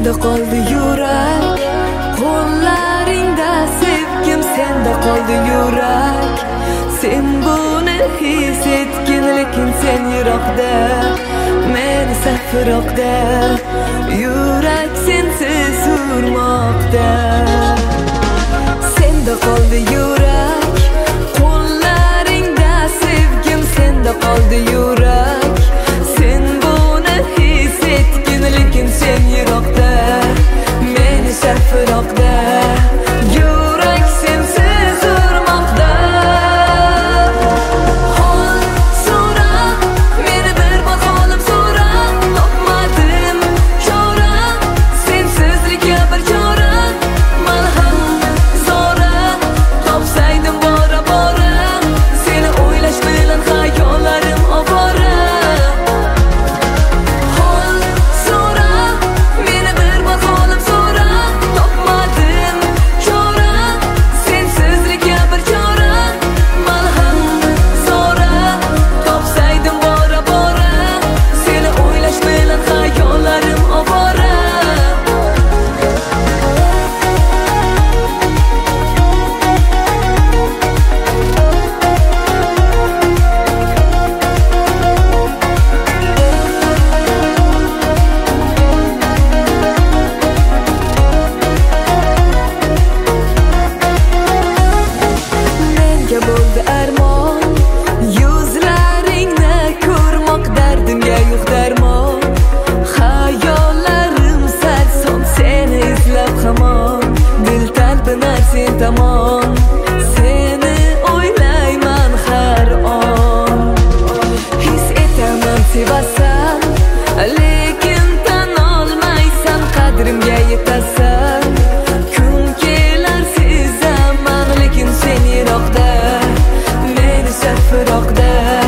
senda qoldi yurak, qo'llaringda sevgim senda qoldi yurak. Sen buni his etgin, lekin sen yiroqda, men esa firoqda, yurak sensiz urmoqda. Senda qoldi yurak, qo'llaringda sevgim senda qoldi yurak. Sen buni his etgin, lekin sen yiroqda, men esa firoqda, yurak sensiz urmoqda. Hol so'ra, meni bir bor qolib so'ra, topmadim chora, sensizlikka bir chora. Malham zo'ra, topsaydim bora bora, seni o'ylash bilan xayollarim ovora. Hol so'ra, meni bir bor qolib so'ra, topmadim chora, sensizlikka bir chora. Malham zo'ra, topsaydim bora bora, seni o'ylash bilan xayollarim ovora. Menga bo'ldi armon, yuzlaringni ko'rmoq, dardimga yo'q darmon. Xayollarim sarson, seni izlab hamon, dil talpinar sen tomon, seni o'ylayman har on. His etaman sevasan, lekin tan olmaysan, qadrimga yetasan. Kun kelar sezaman, lekin sen yiroqda, men esa firoqda.